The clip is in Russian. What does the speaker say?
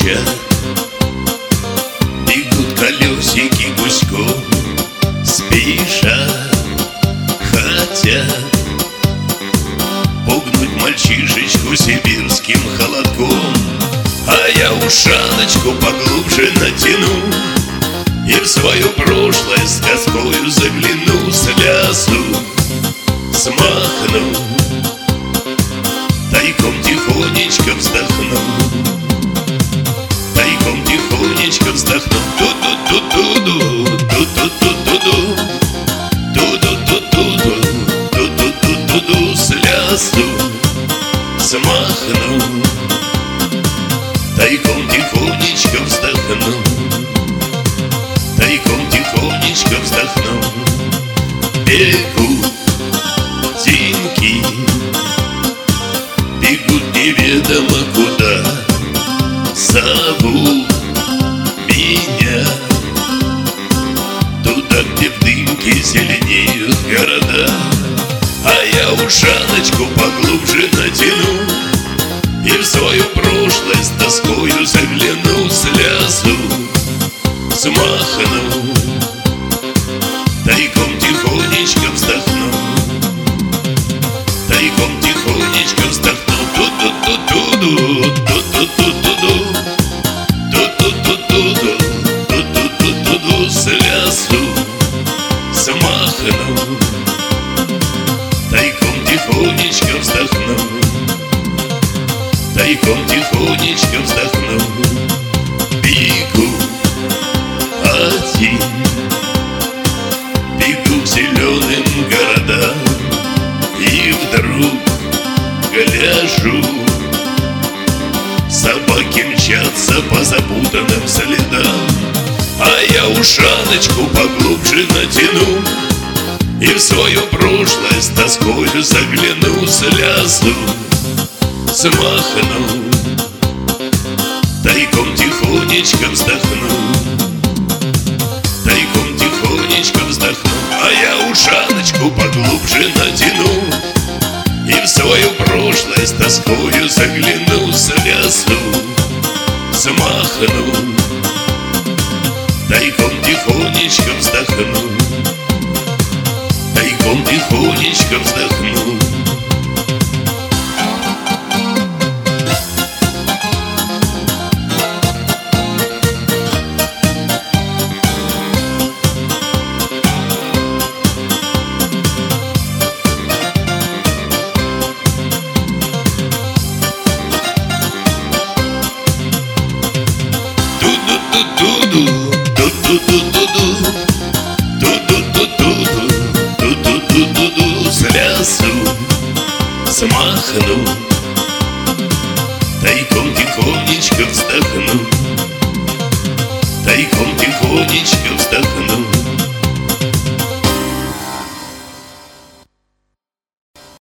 стучат, бегут колесики гуськом, спешат, хотят пугнуть мальчишечку сибирским холодком. А я ушаночку поглубже натяну и в свое прошлое с тоскою загляну, слезу смахну, тайком тихонечко вздохну, тайком тихонечко вздохну. Ту-ту-ту-ту-ду, ту-ту-ту-ту-ду, ту-ту-ту-ту-ду, ту-ту-ту-ту-ду, слезу смахну, тайком тихонечко вздохну, тайком тихонечко вздохну. Бегут тинки, бегут неведомо куда, зовут меня туда, где в дымке зеленеют города. А я ушаночку поглубже натяну и в свое прошлое с тоскою загляну, слезу смахну, тайком тихонечко вздохну, тайком тихонечко вздохну. Ту-ту-ту-ту-ду, ту-ту-ту-ту-ду, ту-ту-ту-ту-ду, ту-ту-ту-ту-ду, слезу смахну, тайком тихонечко вздохну, тайком тихонечко вздохну. Бегу один, бегу к зеленым городам, и вдруг гляжу, собаки мчатся по запутанным следам. А я ушаночку поглубже натяну и в свое прошлое с тоскою загляну, слезу смахну, тайком тихонечко вздохну, тайком тихонечко вздохну. А я ушаночку поглубже натяну и в свое прошлое с тоскою загляну, слезу смахну, тайком тихонечко вздохну, тайком тихонечко вздохну. Ту-ту-ту-ту-ду, ту-ту-ту-ту-ду, ту-ту-ту-ту-ду, ту-ту-ту-ту-ду, слезу смахну, тайком тихонечко вздохну, тайком тихонечко вздохну.